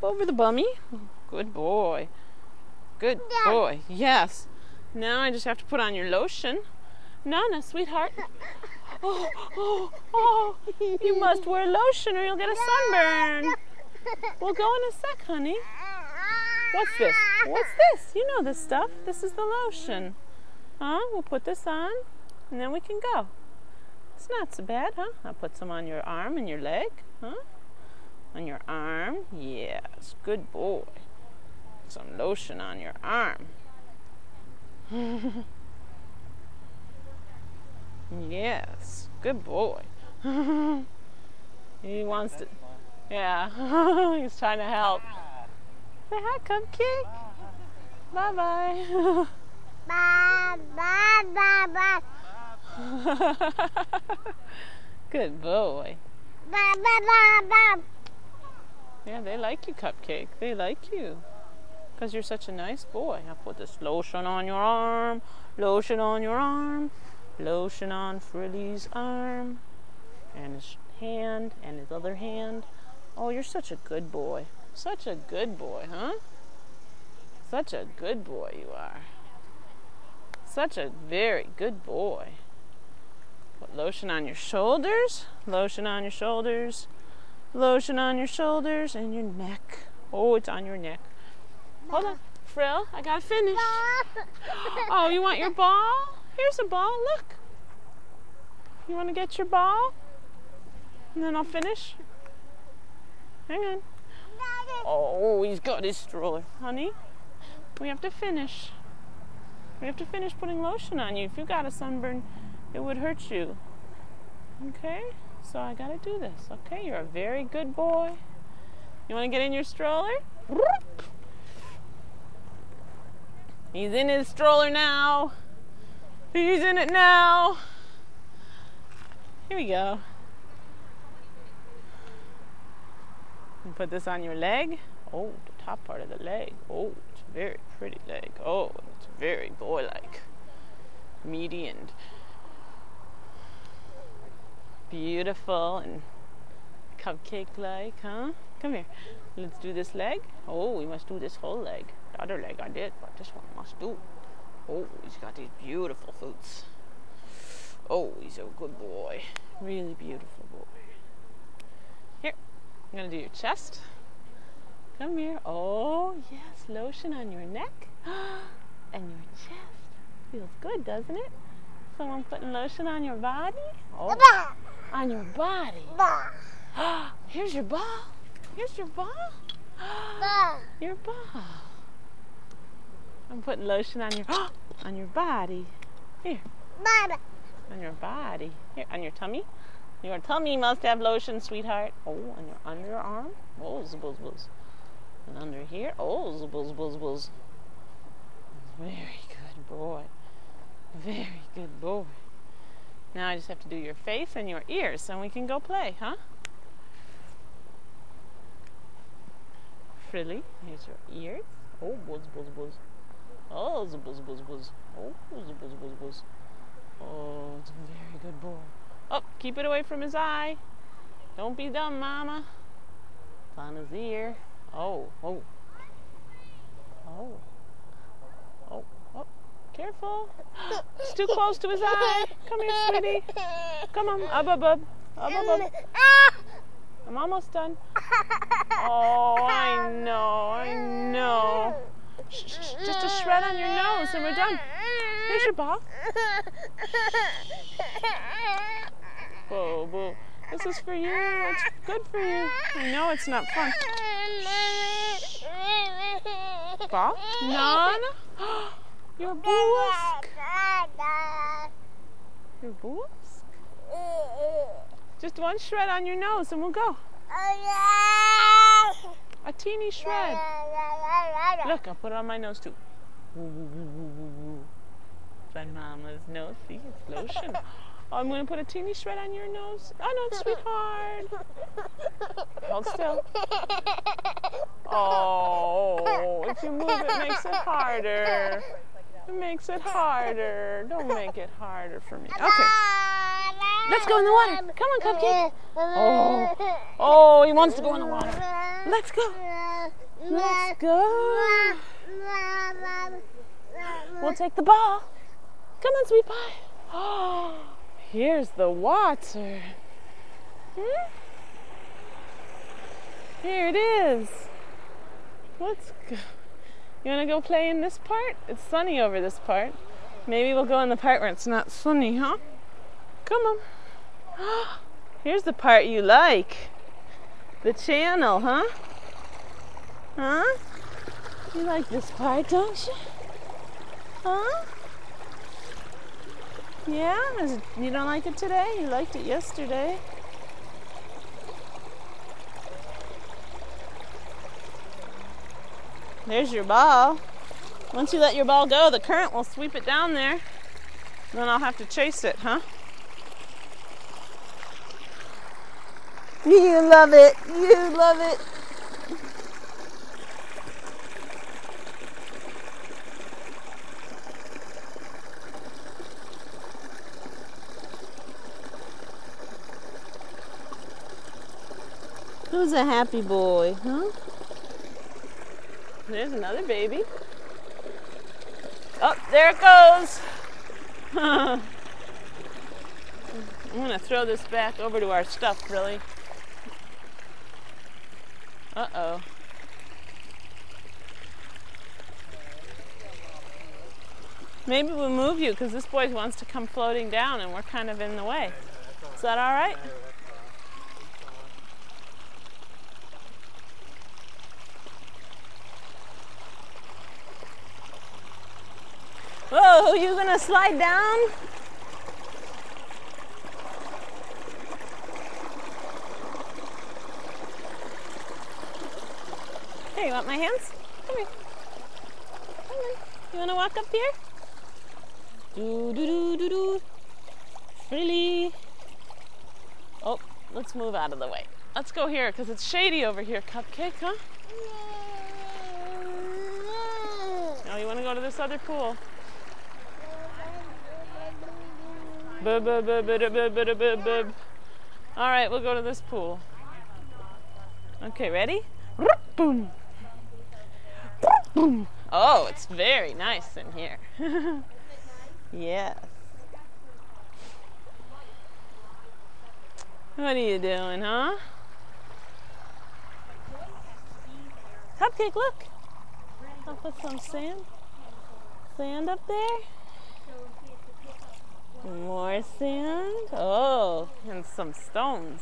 over the bummy. Good boy. Good boy. Yes. Now I just have to put on your lotion. Nana, sweetheart. Oh, you must wear lotion or you'll get a sunburn. We'll go in a sec, honey. What's this? What's this? You know this stuff. This is the lotion. Huh? We'll put this on and then we can go. It's not so bad, huh? I'll put some on your arm and your leg, huh? On your arm. Yes, good boy. Some lotion on your arm. Yes, good boy. He wants to, yeah, he's trying to help. Say hi, Cupcake. Bye-bye. Bye, bye, bye, bye. Good boy. Bye, bye, bye, bye. Yeah, they like you, Cupcake. They like you. Because you're such a nice boy. I'll put this lotion on your arm, lotion on your arm, lotion on Frilly's arm, and his hand, and his other hand. Oh, you're such a good boy. Such a good boy, huh? Such a good boy you are. Such a very good boy. Put lotion on your shoulders, lotion on your shoulders, lotion on your shoulders, and your neck. Oh, it's on your neck. Hold on, Frill, I gotta finish. Oh, you want your ball? Here's a ball, look. You wanna get your ball? And then I'll finish. Hang on. Oh, he's got his stroller. Honey, we have to finish. We have to finish putting lotion on you. If you got a sunburn, it would hurt you. Okay? So I gotta do this, okay? You're a very good boy. You wanna get in your stroller? He's in his stroller now. He's in it now. Here we go. And put this on your leg. Oh, the top part of the leg. Oh, it's a very pretty leg. Oh, it's very boy-like. Meaty and beautiful and cupcake-like, huh? Come here. Let's do this leg. Oh, we must do this whole leg. The other leg I did, but this one I must do. Oh, he's got these beautiful boots. Oh, he's a good boy. Really beautiful boy. Here, I'm gonna do your chest. Come here. Oh, yes, lotion on your neck and your chest. Feels good, doesn't it? Someone putting lotion on your body? Oh, on your body. Here's your ball. Here's your ball. Your ball. I'm putting lotion on your body. Here. On your body. Here, on your tummy. Your tummy must have lotion, sweetheart. Oh, on your underarm. Oh, zibbles, zibbles. And under here. Oh, zibbles, zibbles, zibbles. Very good boy. Very good boy. Now I just have to do your face and your ears, and we can go play, huh? Frilly, here's your ears. Oh, buzz, buzz, buzz. Oh, buzz, buzz, buzz. Oh, buzz, buzz, buzz, buzz. Oh, it's a very good boy. Oh, keep it away from his eye. Don't be dumb, Mama. It's on his ear. Oh, oh. Oh. Oh, oh. Careful. It's too close to his eye. Come here, sweetie. Come on. Up, up, up. Up, up, up. I'm almost done. Oh, I know. Shh, shh, just a shred on your nose and we're done. Here's your ball. Boo, boo. This is for you. It's good for you. I know it's not fun. Ball? None? You're boosk. You're boosk? Just one shred on your nose and we'll go. A teeny shred. Look, I'll put it on my nose too. It's on Mama's nose. See, it's lotion. Oh, I'm going to put a teeny shred on your nose. Oh, no, sweetheart. Hold still. Oh, if you move, it makes it harder. It makes it harder. Don't make it harder for me. Okay. Let's go in the water. Come on, Cupcake. Oh, he wants to go in the water. Let's go. Let's go. We'll take the ball. Come on, sweet pie. Oh, here's the water. Here it is. Let's go. You want to go play in this part? It's sunny over this part. Maybe we'll go in the part where it's not sunny, huh? Come on. Here's the part you like. The channel, huh? Huh? You like this part, don't you? Huh? Yeah? You don't like it today? You liked it yesterday. There's your ball. Once you let your ball go, the current will sweep it down there. Then I'll have to chase it, huh? You love it. You love it. Who's a happy boy, huh? There's another baby. Oh, there it goes. I'm gonna throw this back over to our stuff, really. Uh-oh. Maybe we'll move you because this boy wants to come floating down and we're kind of in the way. Is that all right? Whoa, you gonna slide down? Here, you want my hands? Come here. Come on. You wanna walk up here? Do do do do do. Freely. Oh, let's move out of the way. Let's go here because it's shady over here, Cupcake, huh? Oh, you wanna go to this other pool? Bub, bub, bub, bub, bub, bub, bub, bub. All right, we'll go to this pool. Okay, ready? Boom. Boom. Oh, it's very nice in here. Yes. What are you doing, huh? Cupcake, look. I'll put some sand up there. More sand. Oh, and some stones.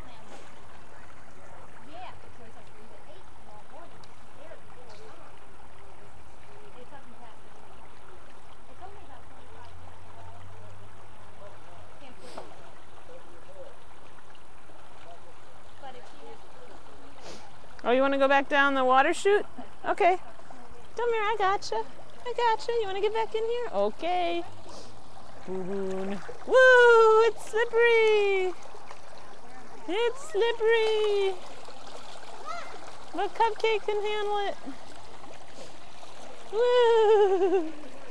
Oh, you want to go back down the water chute? Okay. Come here, I gotcha. I gotcha. You want to get back in here? Okay. Woo, it's slippery. It's slippery. But Cupcake can handle it. Woo.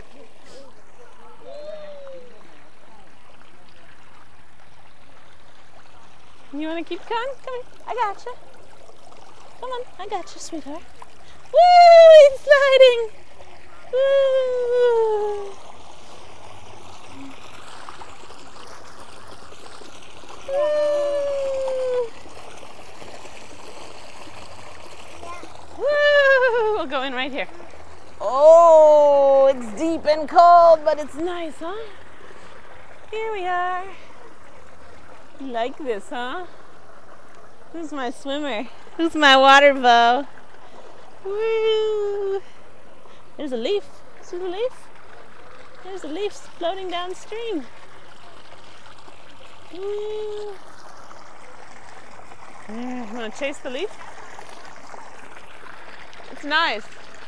You want to keep going? Come here. I gotcha. Come on. I gotcha, sweetheart. Woo! It's sliding. Woo! Woo! We'll go in right here. Oh, it's deep and cold, but it's nice, huh? Here we are. You like this, huh? Who's my swimmer? Who's my water bow? Woo! There's a leaf. See the leaf? There's a leaf floating downstream. Woo! You want to chase the leaf? It's nice.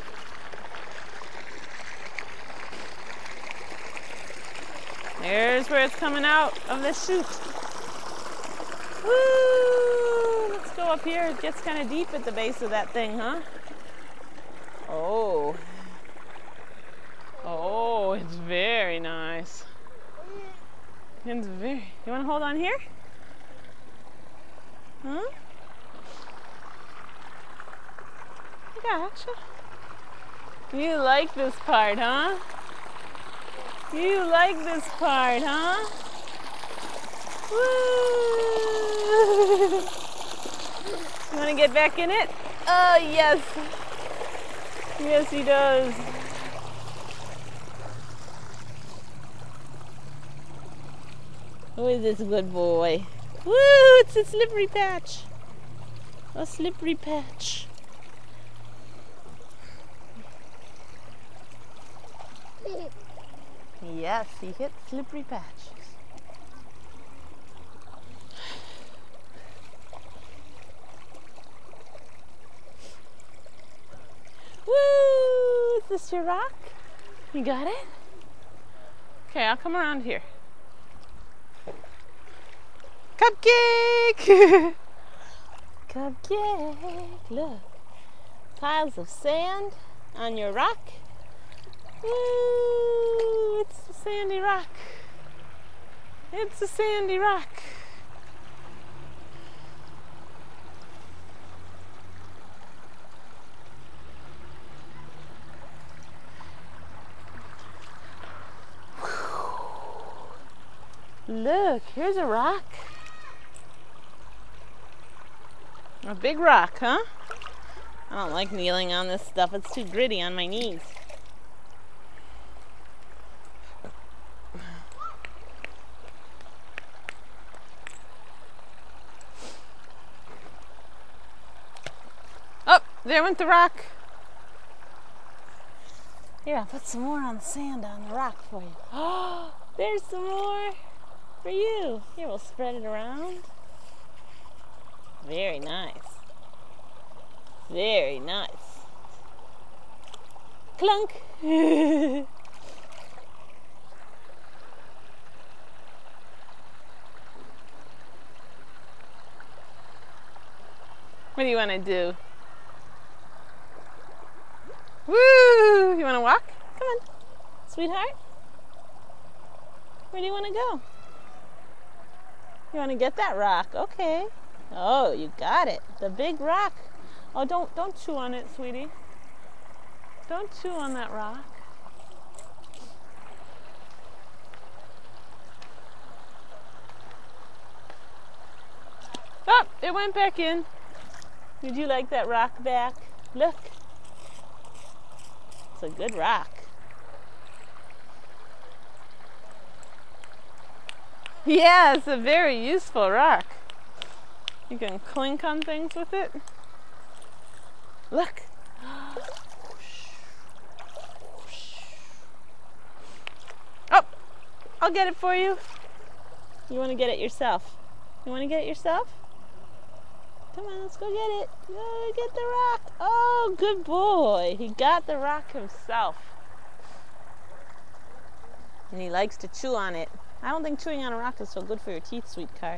There's where it's coming out of the chute. Woo! Let's go up here. It gets kind of deep at the base of that thing, huh? Oh. Oh, it's very nice. It's very... You want to hold on here? Huh? I gotcha. You like this part, huh? You like this part, huh? Woo! You want to get back in it? Oh, yes. Yes, he does. Who is this good boy? Woo! It's a slippery patch. A slippery patch. Yes, he hit slippery patches. Woo! Is this your rock? You got it? Okay, I'll come around here. Cupcake! Cupcake! Look. Piles of sand on your rock. Woo! It's a sandy rock. It's a sandy rock. Look, here's a rock. A big rock, huh? I don't like kneeling on this stuff. It's too gritty on my knees. Oh, there went the rock. Here, I'll put some more on the sand on the rock for you. Oh, there's some more for you. Here, we'll spread it around. Very nice. Very nice. Clunk. What do you want to do? Woo! You want to walk? Come on, sweetheart. Where do you want to go? You want to get that rock? Okay. Oh, you got it. The big rock. Oh, don't chew on it, sweetie. Don't chew on that rock. Oh, it went back in. Did you like that rock back? Look. It's a good rock. Yeah, it's a very useful rock. You can clink on things with it. Look. Oh, I'll get it for you. You want to get it yourself? You want to get it yourself? Come on, let's go get it. Go get the rock. Oh, good boy. He got the rock himself. And he likes to chew on it. I don't think chewing on a rock is so good for your teeth, sweetheart.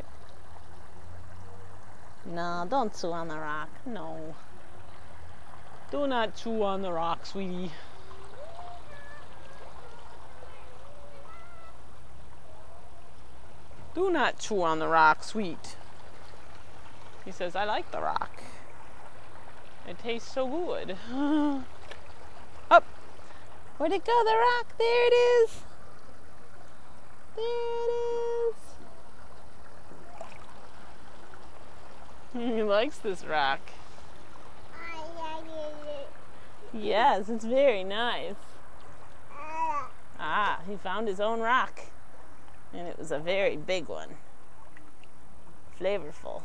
No, don't chew on the rock. No. Do not chew on the rock, sweetie. Do not chew on the rock, sweet. He says, I like the rock. It tastes so good. Oh, where'd it go, the rock? There it is. There it is. He likes this rock. Yes, it's very nice. Ah, he found his own rock. And it was a very big one. Flavorful.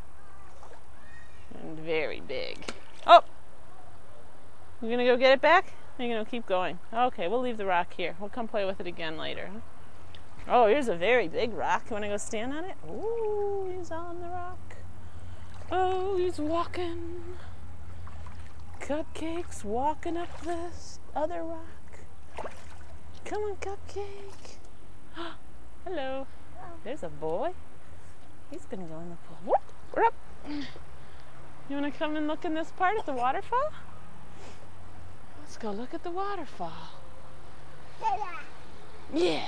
And very big. Oh! You gonna go get it back? Or are you gonna keep going? Okay, we'll leave the rock here. We'll come play with it again later. Oh, here's a very big rock. You wanna go stand on it? Ooh, he's on the rock. Oh, he's walking. Cupcake's walking up this other rock. Come on, Cupcake. Hello. There's a boy. He's gonna go in the pool. Whoop, we're up. You wanna come and look in this part at the waterfall? Let's go look at the waterfall. Yeah.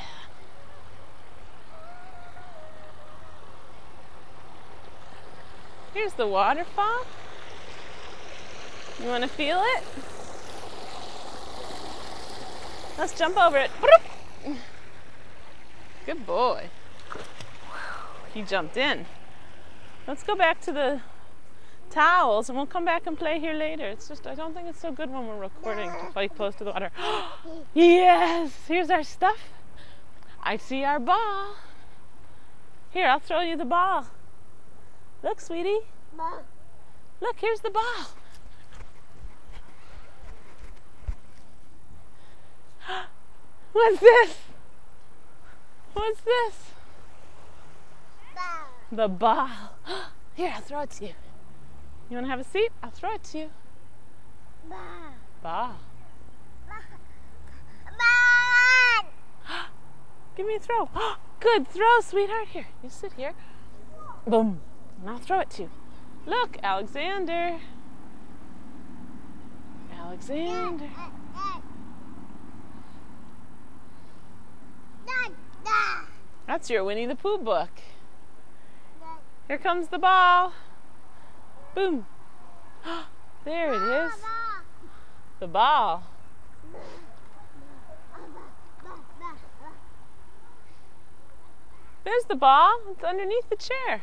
Here's the waterfall. You want to feel it? Let's jump over it. Broop. Good boy. He jumped in. Let's go back to the towels and we'll come back and play here later. It's just, I don't think it's so good when we're recording to play close to the water. Yes, here's our stuff. I see our ball. Here, I'll throw you the ball. Look, sweetie. Look, here's the ball. What's this? What's this? The ball. Here, I'll throw it to you. You want to have a seat? I'll throw it to you. Ball. Give me a throw. Good throw, sweetheart. Here, you sit here. Boom. And I'll throw it to you. Look, Alexander. Alexander. That's your Winnie the Pooh book. Here comes the ball. Boom. There it is. The ball. There's the ball. It's underneath the chair.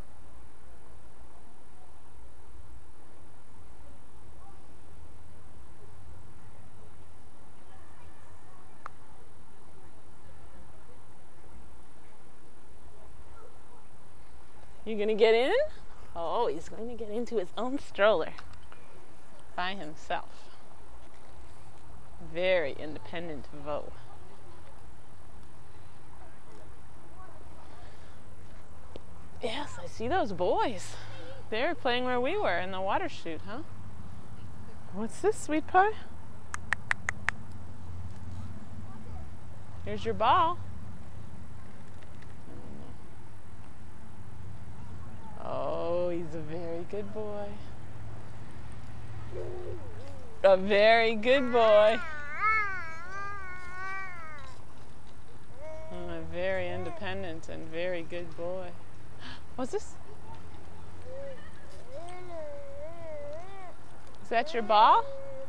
You gonna get in? Oh, he's going to get into his own stroller by himself. Very independent Vo. Yes, I see those boys. They're playing where we were in the water chute, huh? What's this, sweet pie? Here's your ball. Oh, he's a very good boy. A very good boy. A very independent and very good boy. What's this? Is that your ball?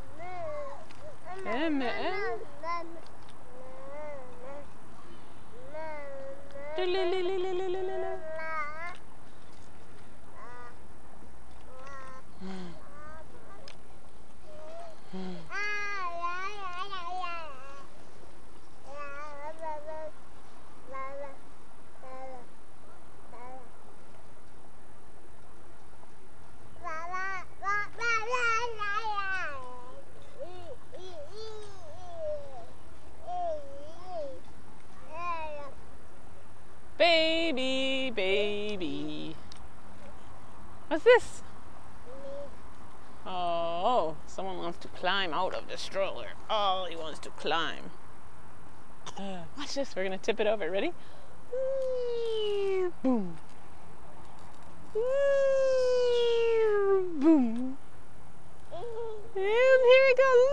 Baby, baby. What's this? Oh, someone wants to climb out of the stroller. Oh, he wants to climb. Watch this. We're going to tip it over. Ready? Boom. Boom. And here it goes.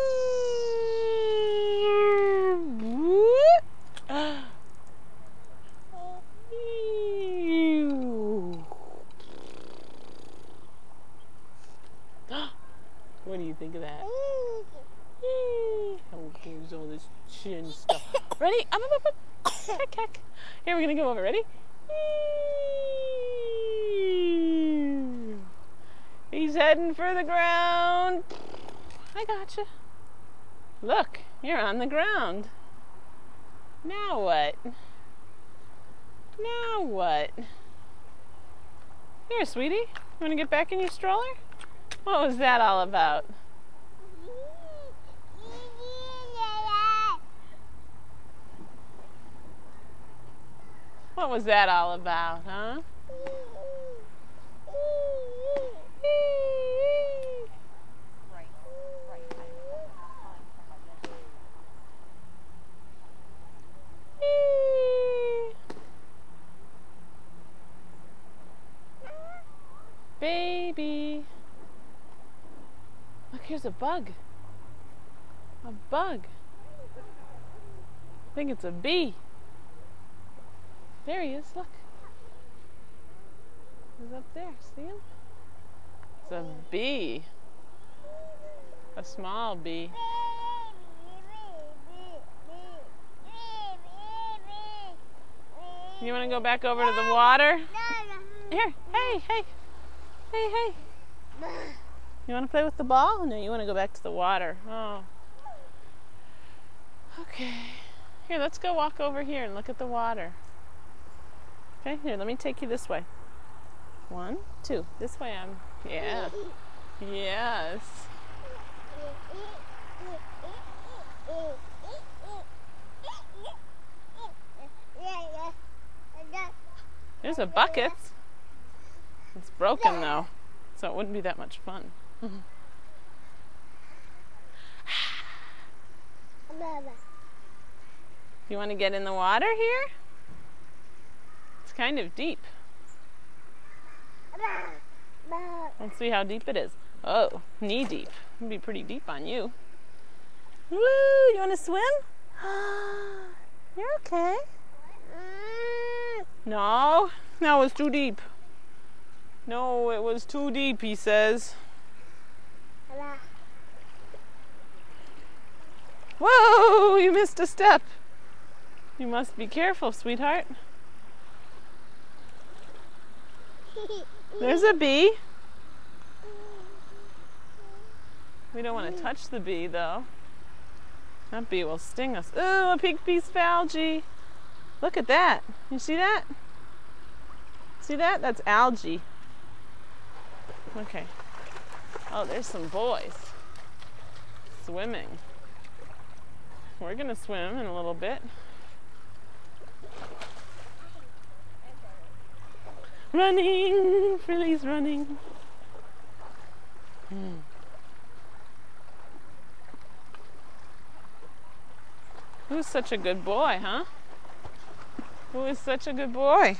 What do you think of that? Oh, here's all this chin stuff. Ready? Up, up, up, up. Heck, heck. Here, we're going to go over. Ready? He's heading for the ground. I gotcha. Look, you're on the ground. Now what? Now what? Here, sweetie. You want to get back in your stroller? What was that all about? What was that all about, huh? Baby. Look, here's a bug. A bug. I think it's a bee. There he is, look. He's up there, see him? It's a bee. A small bee. You want to go back over to the water? Here, hey, hey, hey, hey. You want to play with the ball? No, you want to go back to the water. Oh. Okay. Here, let's go walk over here and look at the water. Okay, here, let me take you this way. 1, 2. This way I'm. Yeah. Yes. There's a bucket. It's broken though, so it wouldn't be that much fun. You want to get in the water here? It's kind of deep. Let's see how deep it is. Oh, knee deep. It'll be pretty deep on you. Woo! You want to swim? You're okay. No, that was too deep. No, it was too deep, he says. Whoa, you missed a step. You must be careful, sweetheart. There's a bee. We don't want to touch the bee, though. That bee will sting us. Ooh, a pink piece of algae. Look at that. You see that? See that? That's algae. Okay. Oh, there's some boys swimming. We're going to swim in a little bit. Running! Frilly's running. Who's such a good boy, huh? Who is such a good boy?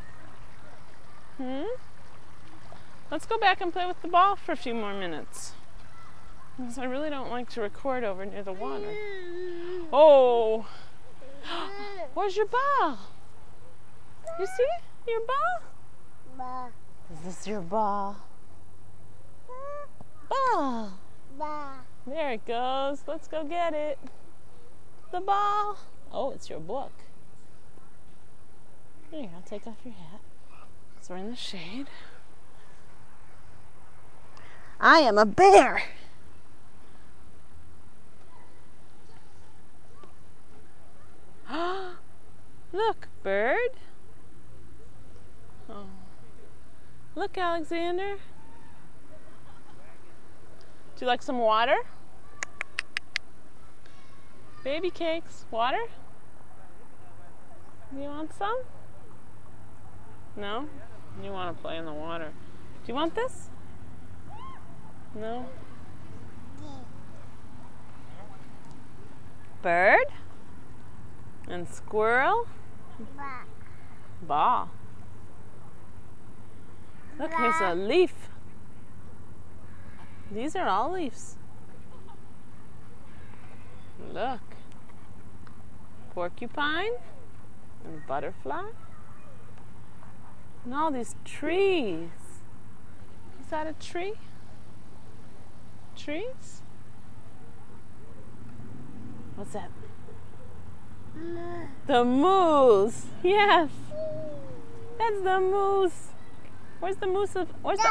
Let's go back and play with the ball for a few more minutes. Because I really don't like to record over near the water. Oh! Where's your ball? You see your ball? Is this your ball? Ball! There it goes. Let's go get it. The ball. Oh, it's your book. Here, I'll take off your hat. So we're in the shade. I am a bear. Look, bird. Oh. Look, Alexander. Do you like some water? Baby cakes. Water? Do you want some? No? You want to play in the water. Do you want this? No? Bird? And squirrel? Ball. Look, here's a leaf. These are all leaves. Look. Porcupine and butterfly. And all these trees. Is that a tree? Trees? What's that? The moose. Yes. That's the moose. Where's the moose? Where's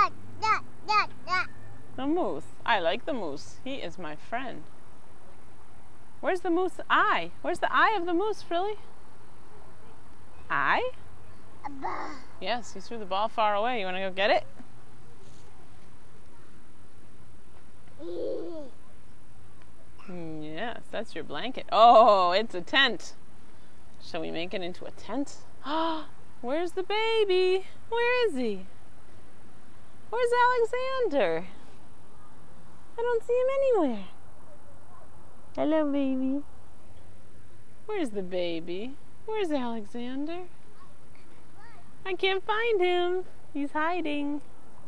the moose? I like the moose. He is my friend. Where's the moose eye? Where's the eye of the moose, Frilly? Eye? Yes, he threw the ball far away. You want to go get it? Yes, that's your blanket. Oh, it's a tent. Shall we make it into a tent? Where's the baby? Where is he? Where's Alexander? I don't see him anywhere. Hello, baby. Where's the baby? Where's Alexander? I can't find him. He's hiding.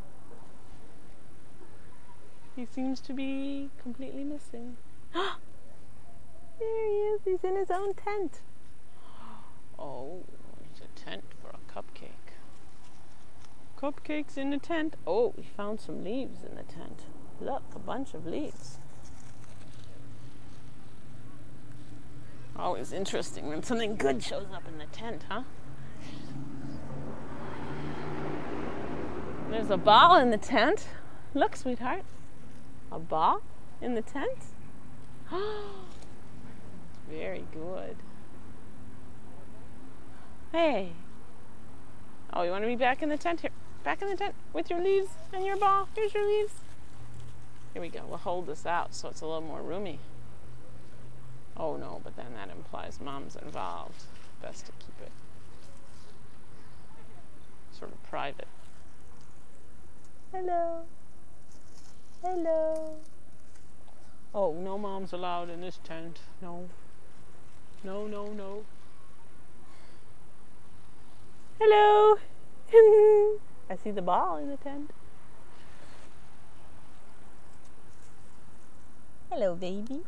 He seems to be completely missing. There he is. He's in his own tent. Oh, it's a tent for a cupcake. Cupcakes in the tent. Oh, we found some leaves in the tent. Look, a bunch of leaves. Always interesting when something good shows up in the tent, huh? There's a ball in the tent. Look, sweetheart. A ball in the tent? Very good. Hey. Oh, you want to be back in the tent? Here. Back in the tent with your leaves and your ball. Here's your leaves. Here we go. We'll hold this out so it's a little more roomy. Oh no, but then that implies Mom's involved. Best to keep it sort of private. Hello. Hello. Oh, no Mom's allowed in this tent. No. No, no, no. Hello. I see the ball in the tent. Hello, baby.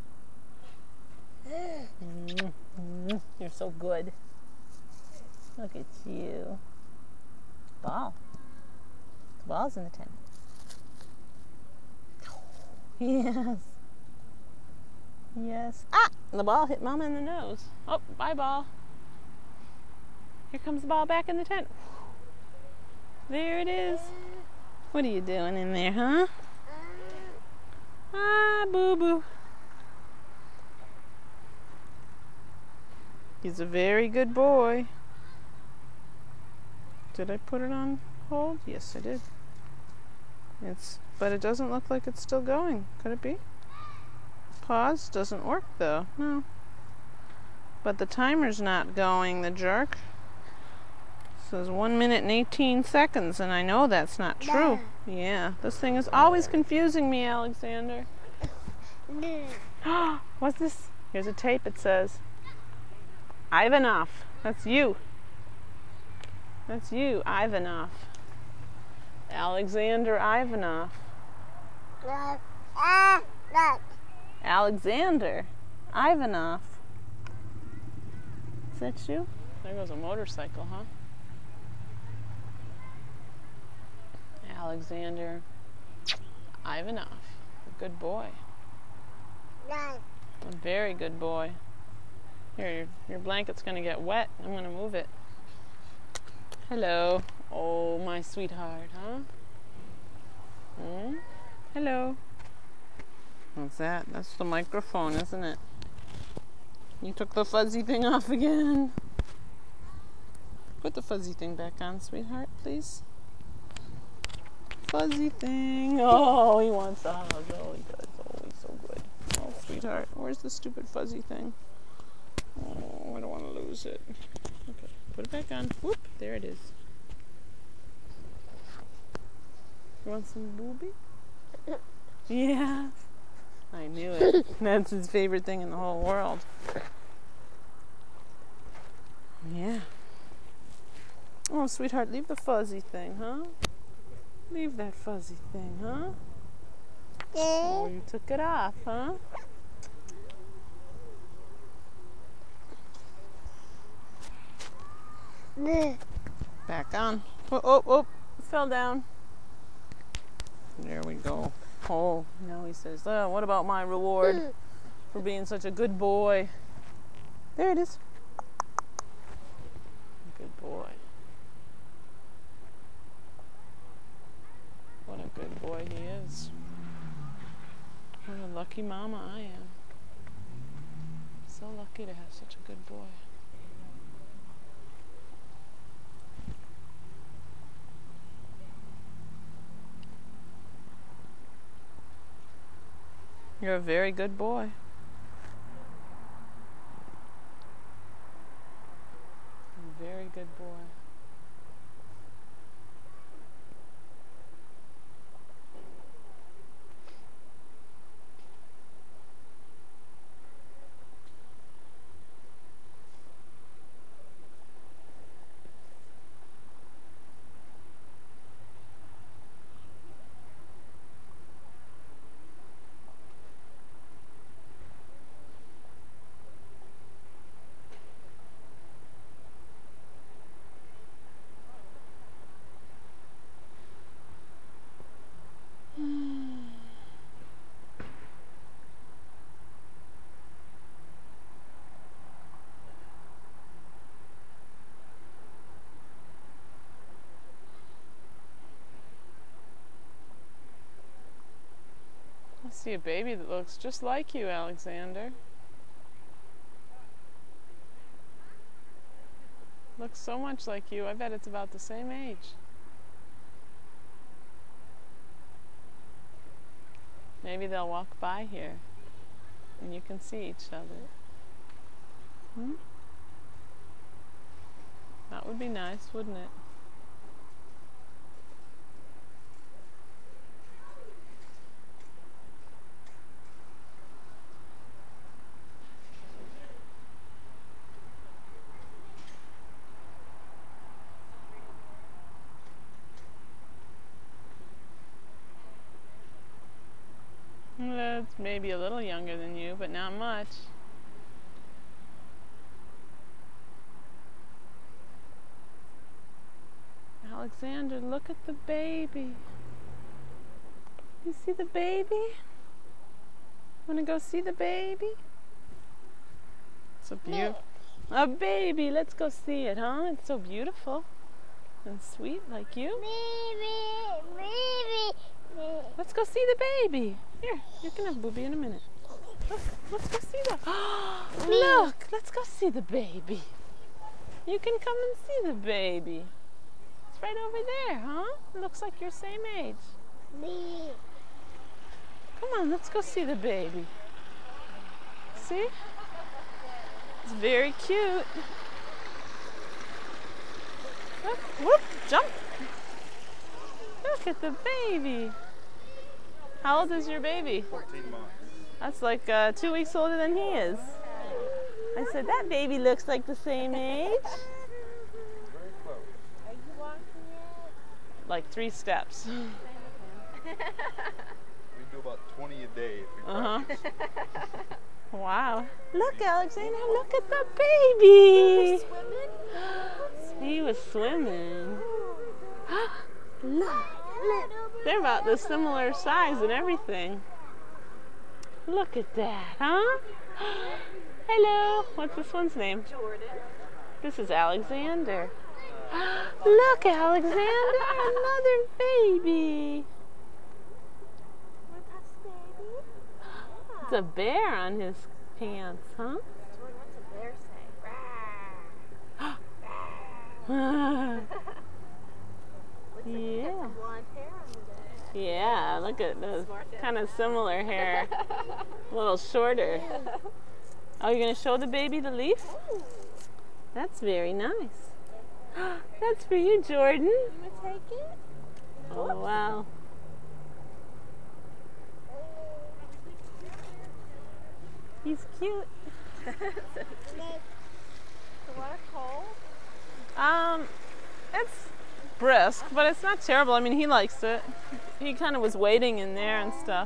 You're so good. Look at you. Ball. The ball's in the tent. Yes. Yes. Ah! The ball hit Mama in the nose. Oh, bye, ball. Here comes the ball back in the tent. There it is. What are you doing in there, huh? Ah, boo-boo. He's a very good boy. Did I put it on hold? Yes, I did. But it doesn't look like it's still going. Could it be? Pause doesn't work though. No. But the timer's not going, the jerk. It says 1 minute and 18 seconds, and I know that's not true. Yeah, this thing is always confusing me, Alexander. What's this? Here's a tape, it says. Ivanov. That's you. That's you, Ivanov. Alexander Ivanov. Alexander Ivanov. Is that you? There goes a motorcycle, huh? Alexander Ivanov. A good boy. A very good boy. Here, your blanket's going to get wet. I'm going to move it. Hello. Oh, my sweetheart, huh? Hello. What's that? That's the microphone, isn't it? You took the fuzzy thing off again. Put the fuzzy thing back on, sweetheart, please. Fuzzy thing. Oh, he wants a hug. Oh, he does. Oh, he's so good. Oh, sweetheart. Where's the stupid fuzzy thing? Oh, I don't want to lose it. Okay, put it back on. Whoop, there it is. You want some booby? Yeah. I knew it. That's his favorite thing in the whole world. Yeah. Oh, sweetheart, leave the fuzzy thing, huh? Leave that fuzzy thing, huh? Oh, you took it off, huh? Back on. Oh, oh, oh, fell down. There we go. Oh, now he says, oh, what about my reward for being such a good boy? There it is. Good boy. What a good boy he is. What a lucky mama I am. So lucky to have such a good boy. You're a very good boy. A very good boy. see a baby that looks just like you, Alexander. Looks so much like you. I bet it's about the same age. Maybe they'll walk by here and you can see each other. Hmm? That would be nice, wouldn't it? It's maybe a little younger than you, but not much. Alexander, look at the baby. You see the baby? Wanna go see the baby? So beautiful. A baby, let's go see it, huh? It's so beautiful and sweet like you. Let's go see the baby. Here, you can have Booby in a minute. Look, let's go see the... Look, let's go see the baby. You can come and see the baby. It's right over there, huh? It looks like your same age. Come on, let's go see the baby. See? It's very cute. Look, whoop, jump. Look at the baby. How old is your baby? 14 months. That's like 2 weeks older than he is. I said, that baby looks like the same age. Very close. Are you walking yet? Like 3 steps. We do about 20 a day if we practice. Wow. Look, Alexander, look at the baby. He was swimming. Look. They're about the similar size and everything. Look at that, huh? Hello. What's this one's name? Jordan. This is Alexander. Look, Alexander, another baby. Want to touch the baby? It's a bear on his pants, huh? Jordan, what's a bear say? Rawr. Yeah. Blonde hair on the back. Yeah, look at those kind of similar hair. A little shorter. Oh, you're going to show the baby the leaf? That's very nice. That's for you, Jordan. You want to take it? Oh, wow. He's cute. The water cold? It's brisk, but it's not terrible. I mean, he likes it. He kind of was waiting in there and stuff.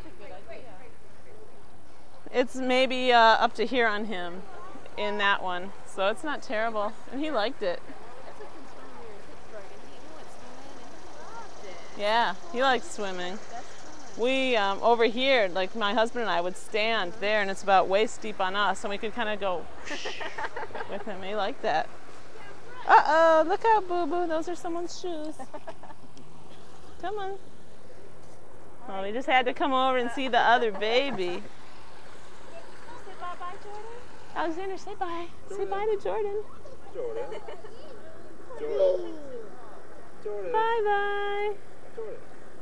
It's maybe up to here on him in that one, so it's not terrible. And he liked it. That's what concerned me in Pittsburgh, and he went swimming and he loved it. Yeah, he likes swimming. That's fun. We, over here, like my husband and I would stand there, and it's about waist deep on us, and we could kind of go with him. He liked that. Uh-oh, look out, Boo-Boo. Those are someone's shoes. Come on. Well, we just had to come over and see the other baby. Say bye-bye, Jordan. Alexander, say bye. Say bye to Jordan. Jordan. Jordan. Jordan. Bye-bye. Jordan.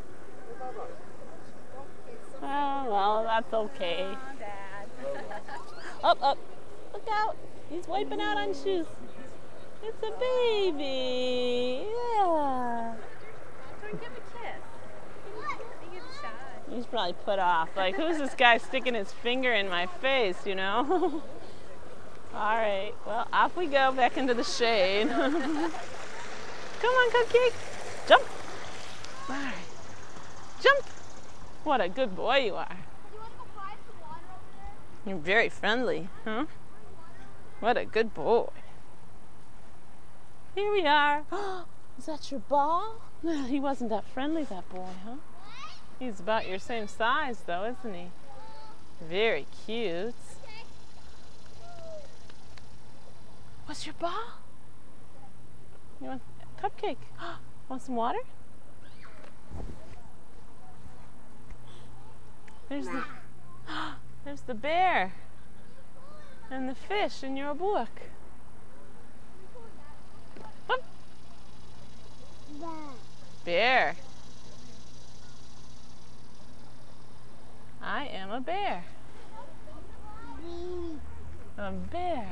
Bye-bye. Oh, well, that's okay. Aw, Dad. Up, up. Look out. He's wiping out on shoes. It's a baby. Yeah. Jordan, give him a kiss. He gets shy. He's probably put off. Like, who's this guy sticking his finger in my face, you know? All right. Well, off we go back into the shade. Come on, Cupcake. Jump. All right. Jump. What a good boy you are. You're very friendly, huh? What a good boy. Here we are. Is that your ball? Well, he wasn't that friendly, that boy, huh? He's about your same size, though, isn't he? Very cute. What's your ball? You want a cupcake? Want some water? There's the there's the bear and the fish in your book. Whoop. Bear. I am a bear. A bear.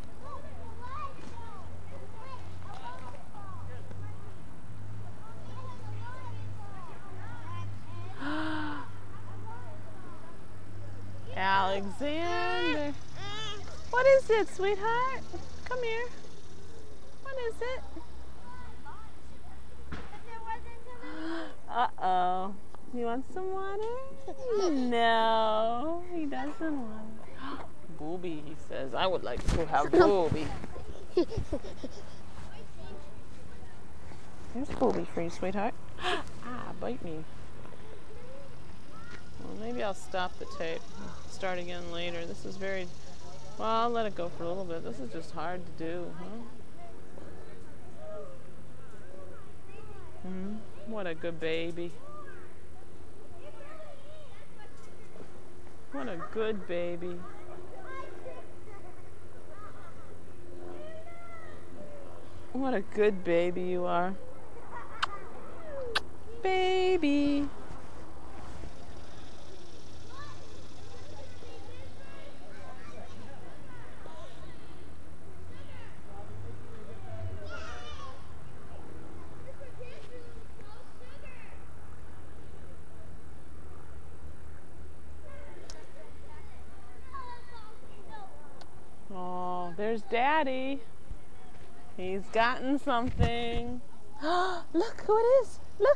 Alexander. What is it, sweetheart? Come here. What is it? Uh-oh. You want some water? No, he doesn't want it. Booby, he says. I would like to have Booby. Here's Booby for you, sweetheart. Bite me. Well, maybe I'll stop the tape. Start again later. This is very... Well, I'll let it go for a little bit. This is just hard to do, huh? What a good baby. What a good baby. What a good baby you are. Baby. Oh, there's Daddy. He's gotten something. Look who it is. Look,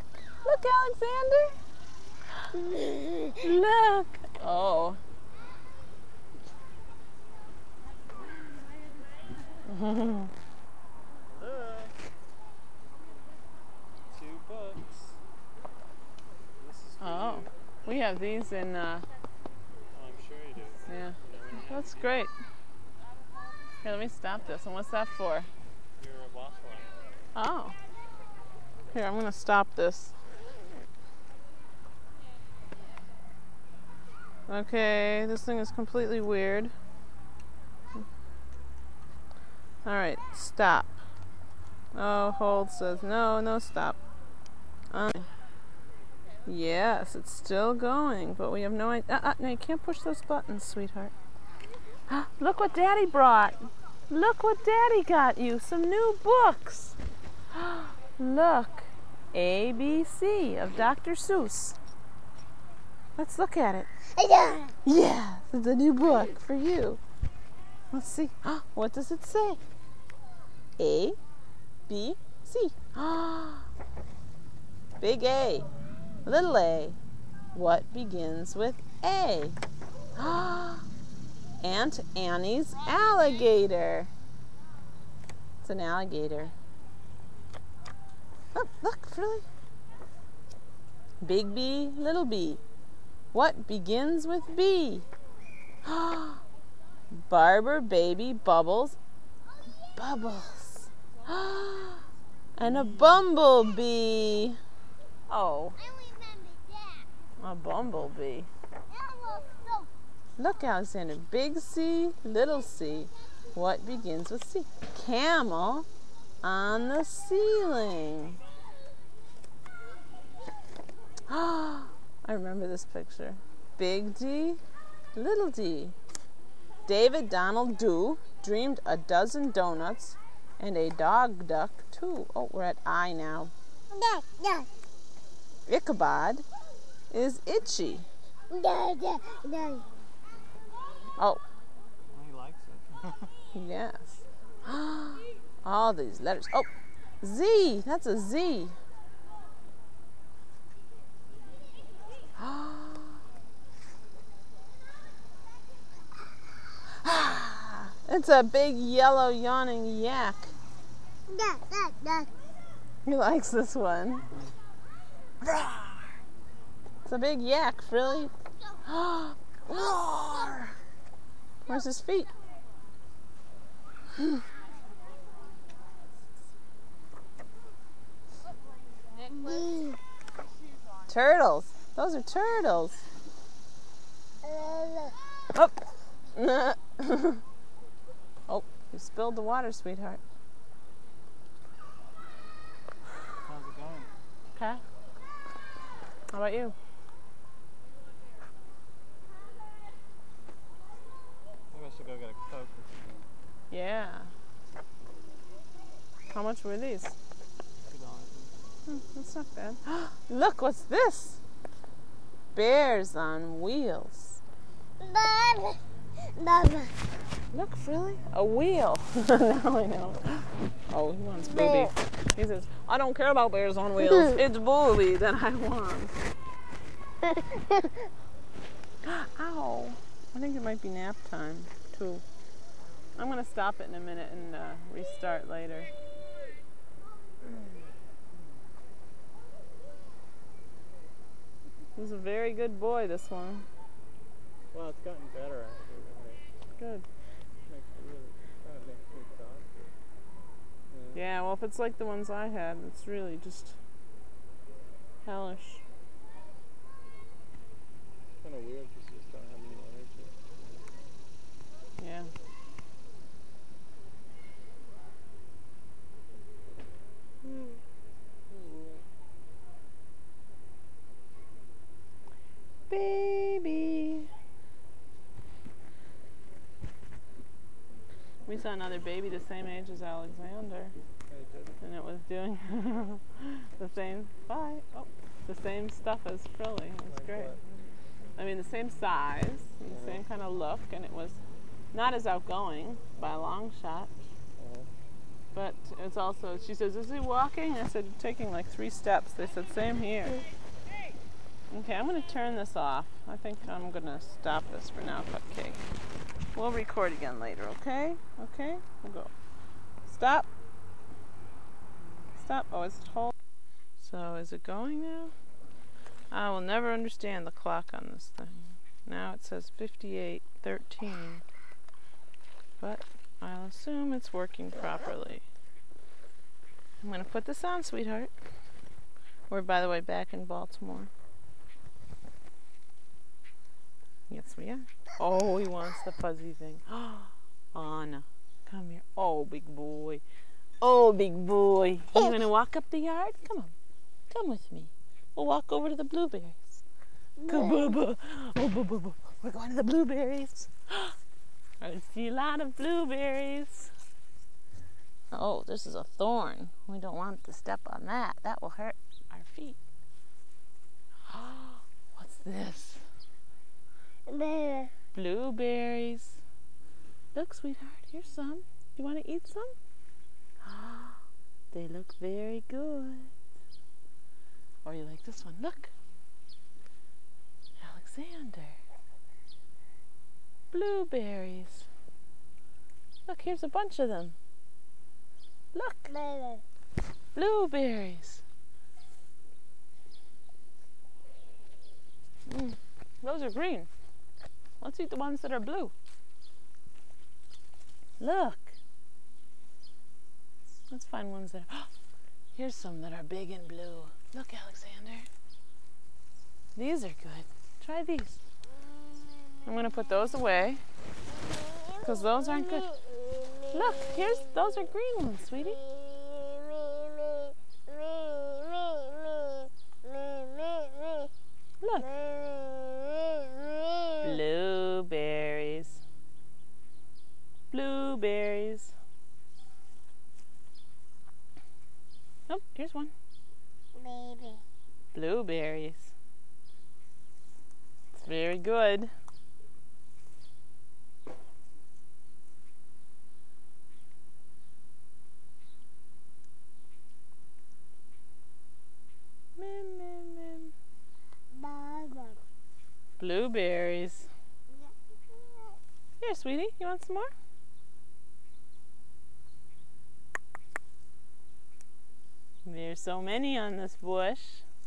Alexander. Look. Oh. Look. 2 books. This is for Oh. you. We have these in, Oh, I'm sure you do. yeah. You know, That's great. Here, let me stop this. And what's that for? you're a waffle. Oh. Here, I'm going to stop this. Okay, this thing is completely weird. Alright, stop. Oh, hold says no, stop. Yes, it's still going, but we have no idea. No, you can't push those buttons, sweetheart. Look what Daddy brought. Look what Daddy got you. Some new books. Look. ABC of Dr. Seuss. Let's look at it. Yeah, it's a new book for you. Let's see. What does it say? A, B, C. Big A, little a. What begins with A? Aunt Annie's alligator. It's an alligator. Oh, look, Frilly. Big B, little b. What begins with B? Barber, baby, bubbles. Bubbles. And a bumblebee. Oh. A bumblebee. Look, Alexander. Big C, little c. What begins with C? Camel on the ceiling. I remember this picture. Big D, little d. David Donald Do dreamed a dozen donuts and a dog duck too. Oh, we're at I now. Ichabod is itchy. Oh. He likes it. Yes. All these letters. Oh, Z. That's a Z. It's a big yellow yawning yak. He likes this one. It's a big yak, Frilly. Roar. Where's his feet? Turtles. Those are turtles. Oh. Oh, you spilled the water, sweetheart. How's it going? Okay. How about you? Maybe I should go get a Coke or something. Yeah. How much were these? $2. That's not bad. Look, what's this? Bears on wheels. Look, Frilly, a wheel. Now I know. Oh, he wants booby. He says, I don't care about bears on wheels. It's booby that I want. Ow. I think it might be nap time, too. I'm going to stop it in a minute and restart later. He's a very good boy, this one. Well, it's gotten better actually. Good. Makes me exhausted. Yeah, well, if it's like the ones I had, it's really just hellish. Kind of weird because you just don't have any energy. Yeah. Baby. We saw another baby the same age as Alexander, and it was doing the same the same stuff as Frilly. It was great. I mean, the same size, and the same kind of look, and it was not as outgoing by a long shot. But it's also, she says, is he walking? I said, taking like 3 steps. They said, same here. Okay, I'm going to turn this off. I think I'm going to stop this for now, Cupcake. We'll record again later, okay? Okay? We'll go. Stop. Stop. Oh, it's hold. So, is it going now? I will never understand the clock on this thing. Now it says 58:13. But I'll assume it's working properly. I'm going to put this on, sweetheart. We're, by the way, back in Baltimore. Yes, we are. Oh, he wants the fuzzy thing. Anna, come here. Oh, big boy. Oh, big boy. You going to walk up the yard? Come on. Come with me. We'll walk over to the blueberries. Go, boo-boo. Oh, boo-boo-boo. We're going to the blueberries. I see a lot of blueberries. Oh, this is a thorn. We don't want to step on that. That will hurt our feet. What's this? Blueberries. Look, sweetheart, here's some. You want to eat some? They look very good. Or you like this one? Look. Alexander. Blueberries. Look, here's a bunch of them. Look. Blueberries. Those are green. Let's eat the ones that are blue. Look. Let's find ones that are... Here's some that are big and blue. Look, Alexander. These are good. Try these. I'm going to put those away because those aren't good. Look, those are green ones, sweetie. Look. Blueberries. Blueberries. Oh, here's one. Blueberries. It's very good. Blueberries. Here, sweetie, you want some more? There's so many on this bush.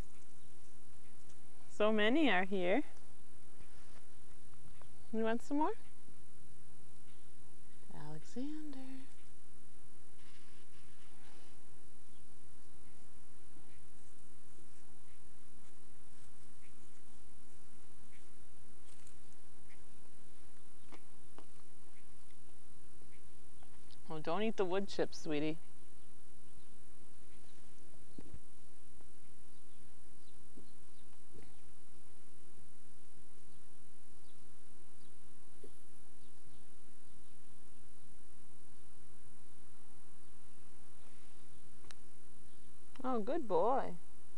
So many are here. You want some more? Alexander. Oh, don't eat the wood chips, sweetie. Oh, good boy.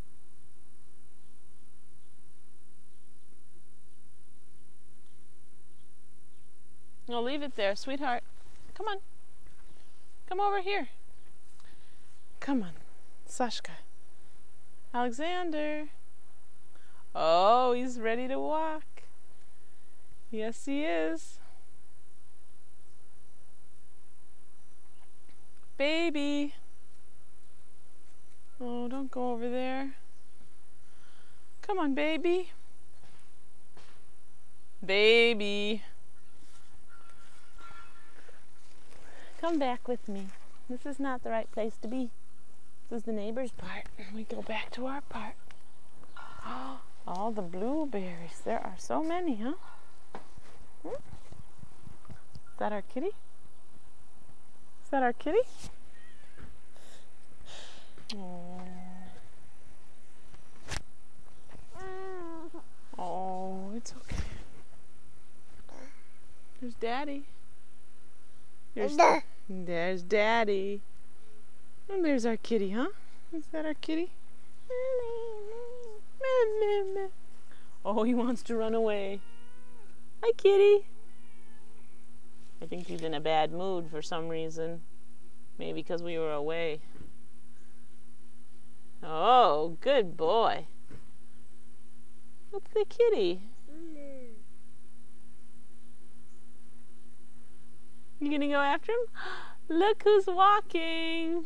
No, leave it there, sweetheart. Come on. Come over here. Come on, Sashka. Alexander. Oh, he's ready to walk. Yes, he is. Baby. Oh, don't go over there. Come on, baby. Baby. Come back with me. This is not the right place to be. This is the neighbor's part. We go back to our part. Oh, all the blueberries. There are so many, huh? Is that our kitty? Is that our kitty? Oh, it's okay. There's Daddy. There's Daddy. And there's our kitty, huh? Is that our kitty? Oh, he wants to run away. Hi, kitty. I think he's in a bad mood for some reason. Maybe because we were away. Oh, good boy. What's the kitty? You gonna go after him? Look who's walking.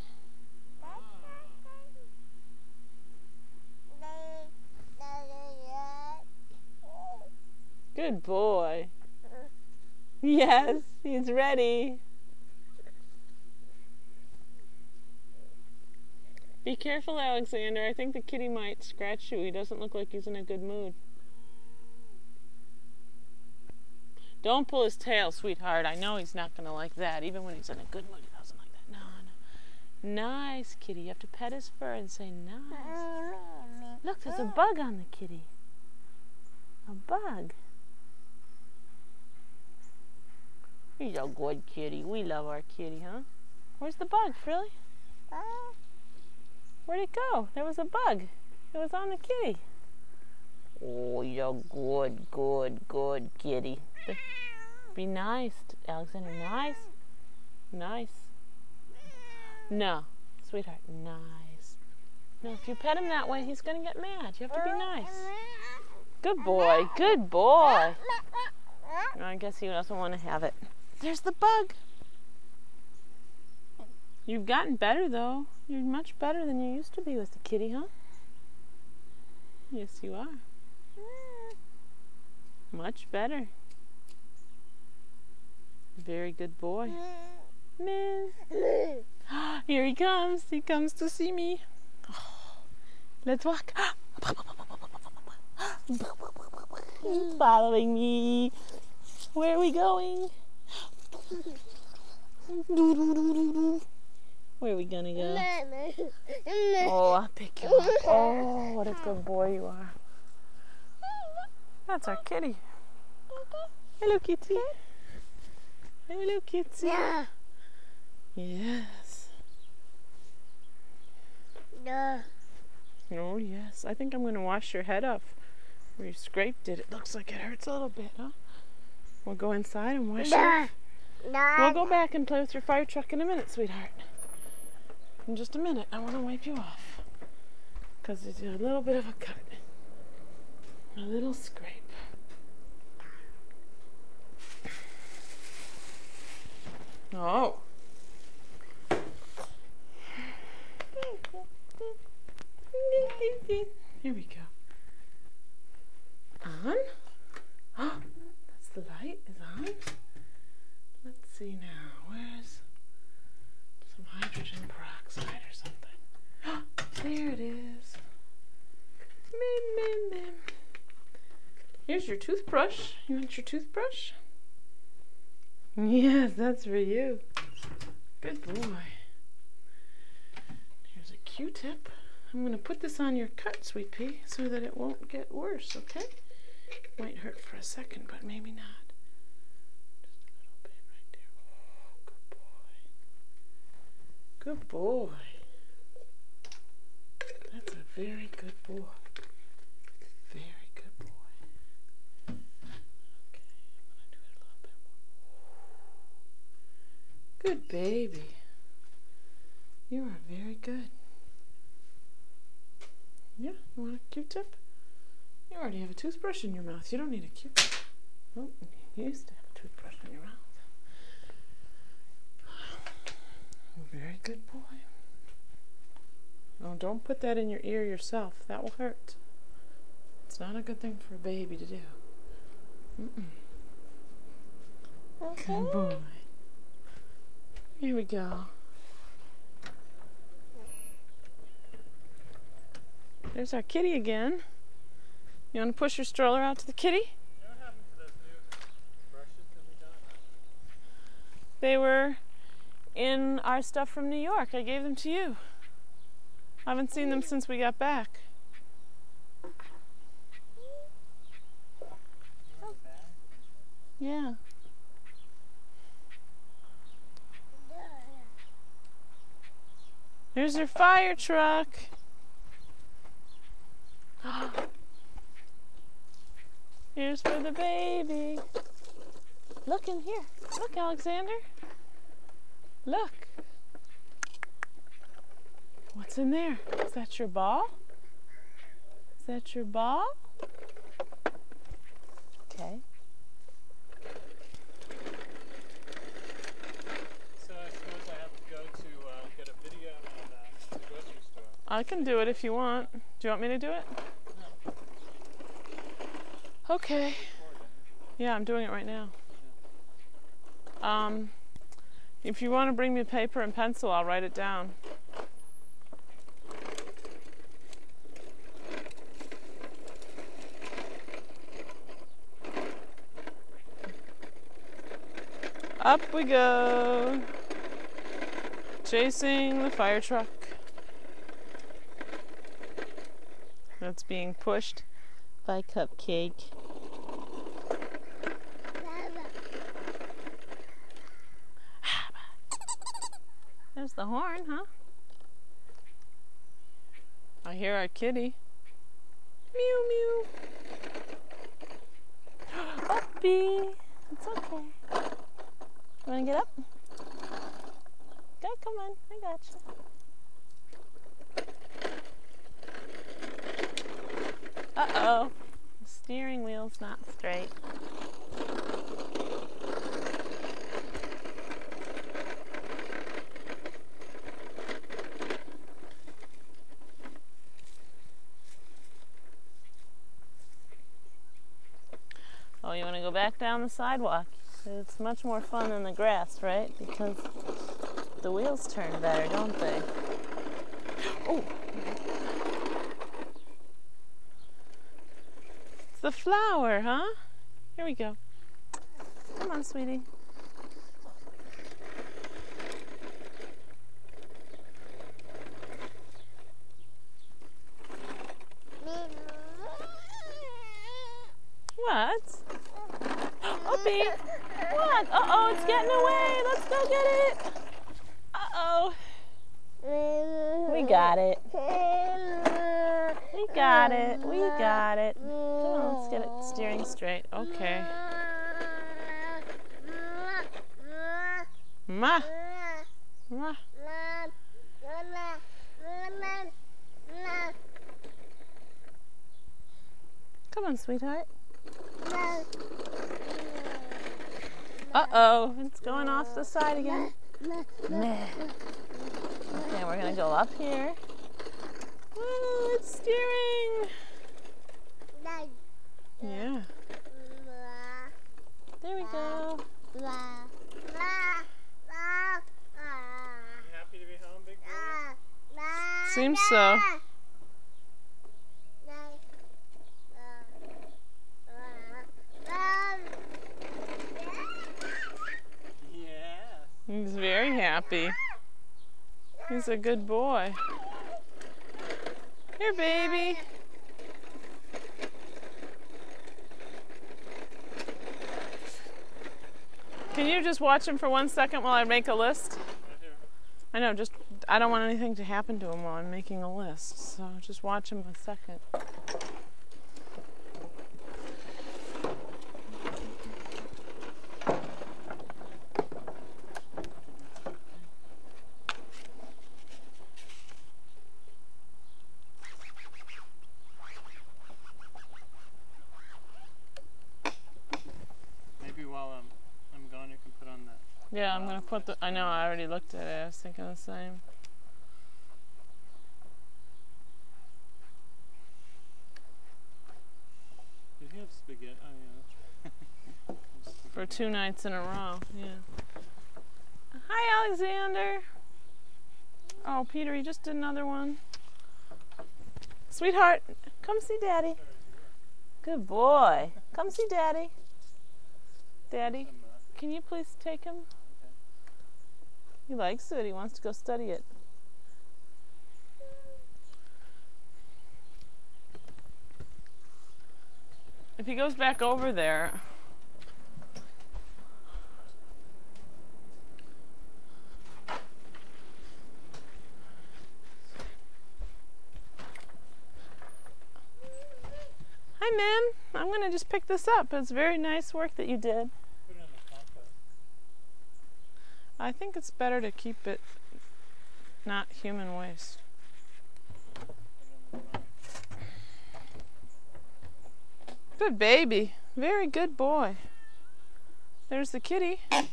Good boy. Yes, he's ready. Be careful, Alexander. I think the kitty might scratch you. He doesn't look like he's in a good mood. Don't pull his tail, sweetheart. I know he's not going to like that. Even when he's in a good mood, he doesn't like that. No, no. Nice, kitty. You have to pet his fur and say nice. Look, there's a bug on the kitty. A bug. He's a good kitty. We love our kitty, huh? Where's the bug, Frilly? Where'd it go? There was a bug. It was on the kitty. Oh, you're good, good, good kitty. Be nice, Alexander. Nice. Nice. No, sweetheart. Nice. No, if you pet him that way, he's going to get mad. You have to be nice. Good boy. Good boy. No, I guess he doesn't want to have it. There's the bug. You've gotten better, though. You're much better than you used to be with the kitty, huh? Yes, you are. Much better. Very good boy. Here he comes. He comes to see me. Let's walk. He's following me. Where are we going? Where are we gonna go? Oh, I'll pick you up. Oh, what a good boy you are. That's our kitty. Hello, kitty. Hello, kitty. Yes. Oh, yes. I think I'm going to wash your head off where you scraped it. It looks like it hurts a little bit, huh? We'll go inside and wash it. We'll go back and play with your fire truck in a minute, sweetheart. In just a minute. I want to wipe you off. Because there's a little bit of a cut. A little scrape. Oh. Here we go. On. Oh, that's the light is on. Let's see now. Where's some hydrogen peroxide or something? There it is. Here's your toothbrush. You want your toothbrush? Yes, that's for you. Good boy. Here's a Q-tip. I'm going to put this on your cut, Sweet Pea, so that it won't get worse, okay? Might hurt for a second, but maybe not. Just a little bit right there. Oh, good boy. Good boy. That's a very good boy. Very good boy. Okay, I'm going to do it a little bit more. Good baby. You are very good. Yeah, you want a Q-tip? You already have a toothbrush in your mouth. You don't need a Q-tip. Oh, you used to have a toothbrush in your mouth. Very good boy. Oh, don't put that in your ear yourself. That will hurt. It's not a good thing for a baby to do. Good boy. Here we go. There's our kitty again. You want to push your stroller out to the kitty? What happened to those new brushes that we got? They were in our stuff from New York. I gave them to you. I haven't seen them since we got back. Yeah. There's your fire truck. Here's for the baby. Look in here. Look, Alexander. Look. What's in there? Is that your ball? Is that your ball? Okay. So I suppose I have to go to get a video at the grocery store. I can do it if you want. Do you want me to do it? No. Okay. Yeah, I'm doing it right now. If you want to bring me paper and pencil, I'll write it down. Up we go, chasing the fire truck that's being pushed by Cupcake. There's the horn, huh? I hear our kitty. Mew mew. Puppy, it's okay. You wanna get up? Okay, come on, I got you. Uh-oh, the steering wheel's not straight. Oh, you wanna go back down the sidewalk? It's much more fun than the grass, right? Because the wheels turn better, don't they? Oh! It's the flower, huh? Here we go. Come on, sweetie. What? Opie! What? Uh-oh, it's getting away. Let's go get it. Uh-oh. We got it. We got it. We got it. Come on, let's get it steering straight. Okay. Ma. Ma. Come on, sweetheart. Uh-oh, it's going off the side again. Meh. Okay, we're gonna go up here. Woo, it's steering. Yeah. There we go. You happy to be home, big boy? Seems so. He's very happy. happy. He's a good boy. Here, baby. Can you just watch him for 1 second while I make a list? Right here. I know, just I don't want anything to happen to him while I'm making a list, so just watch him a second. Maybe while I'm gone, you can put on that. Yeah, I'm gonna put the. I know, I already looked at it. I was thinking the same. Did you have spaghetti? Oh yeah, that's right. For 2 nights in a row, yeah. Hi, Alexander. Oh, Peter, you just did another one. Sweetheart, come see Daddy. Good boy. Come see Daddy. Daddy, can you please take him? He likes it. He wants to go study it. If he goes back over there, hi, Mim. I'm gonna just pick this up. It's very nice work that you did. Put it in the compost. I think it's better to keep it not human waste. Good baby. Very good boy. There's the kitty. Okay,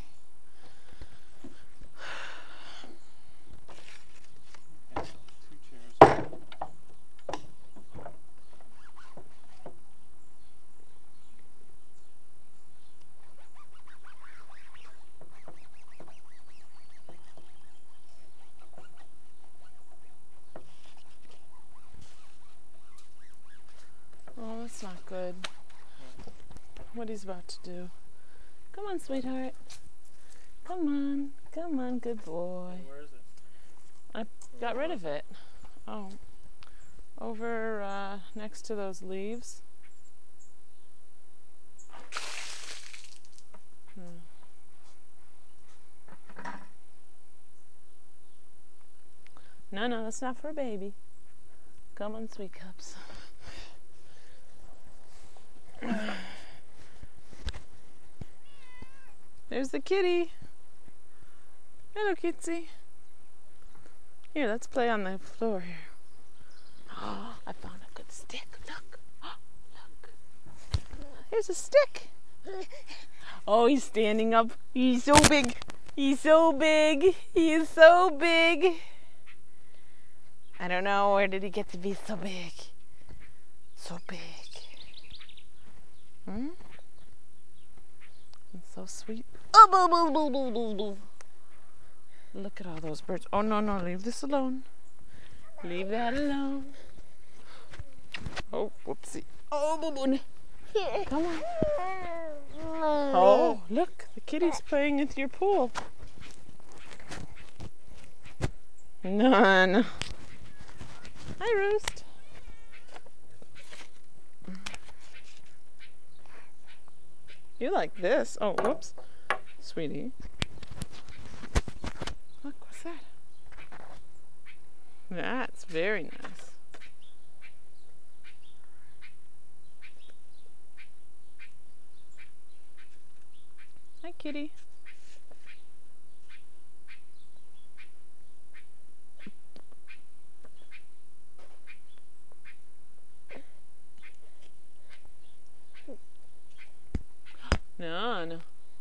so 2 chairs. Oh, that's not good. What he's about to do. Come on, sweetheart. Come on. Come on, good boy. Where is it? Got rid of it. Oh. Over next to those leaves. No, that's not for a baby. Come on, sweet cups. There's the kitty. Hello, Kitsy. Here, let's play on the floor here. Oh, I found a good stick. Look. Oh, look. Here's a stick. Oh, he's standing up. He's so big. He's so big. He is so big. I don't know, where did he get to be so big? So big. Hmm? It's so sweet. Oh, look at all those birds. Oh, no, leave this alone. Leave that alone. Oh, whoopsie. Oh, come on. Oh, look, the kitty's playing with your pool. None. Hi, Roost. You like this? Oh, whoops. Sweetie. Look, what's that? That's very nice. Hi, kitty. No.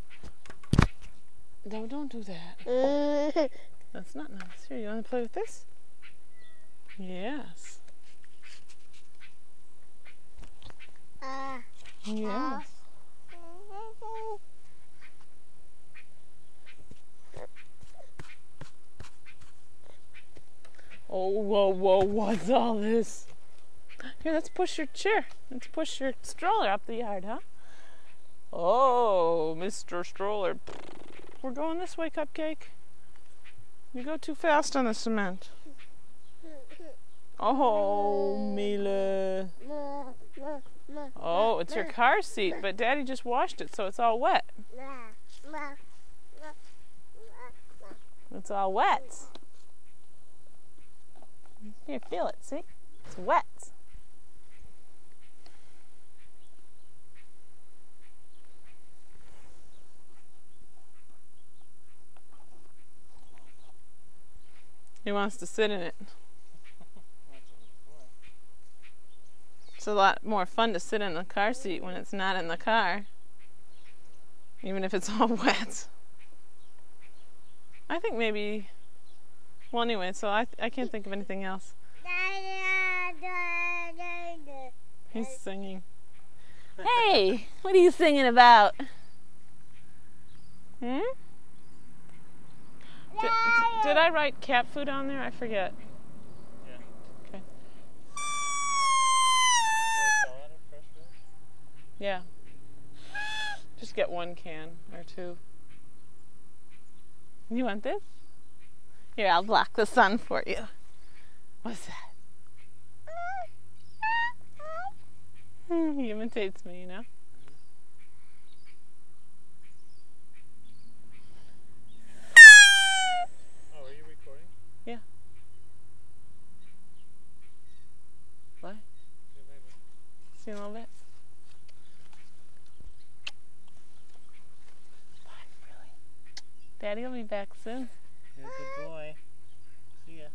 No, don't do that. That's not nice. Here, you want to play with this? Yes. Yes. Oh, whoa, what's all this? Here, let's push your chair. Let's push your stroller up the yard, huh? Oh, Mr. Stroller. We're going this way, Cupcake. You go too fast on the cement. Oh, Mila. Oh, it's your car seat, but Daddy just washed it, so it's all wet. It's all wet. Here, feel it, see? It's wet. He wants to sit in it. It's a lot more fun to sit in the car seat when it's not in the car, even if it's all wet. I think maybe, well anyway, so I can't think of anything else. He's singing. Hey, what are you singing about? Hmm? Did I write cat food on there? I forget. Yeah. Okay. Fresh Yeah. Just get 1 can or 2. You want this? Here, I'll block the sun for you. What's that? He imitates me, you know? Oh, are you recording? Yeah. What? See you later. See you in a little bit. Bye, really. Daddy will be back soon. You're a good boy. See ya.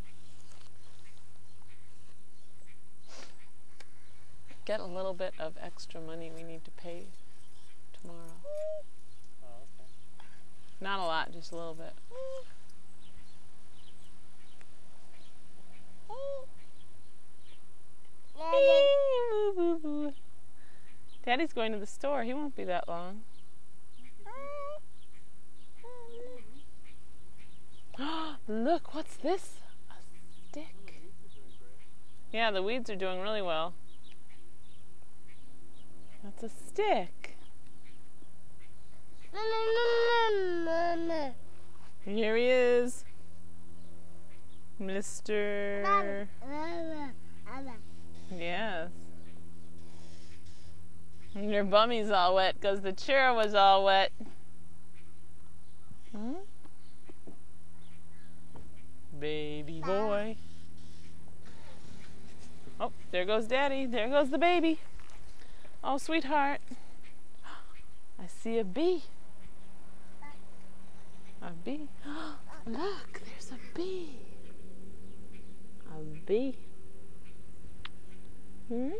Get a little bit of extra money we need to pay tomorrow. Oh, okay. Not a lot, just a little bit. Daddy's going to the store. He won't be that long. Look, what's this? A stick. Yeah, the weeds are doing really well. That's a stick. Here he is. Mr. Yes. And your bummy's all wet because the chair was all wet. Hmm? Baby boy. Oh, there goes Daddy. There goes the baby. Oh, sweetheart. I see a bee. A bee. Look, there's a bee. A bee. Hmm?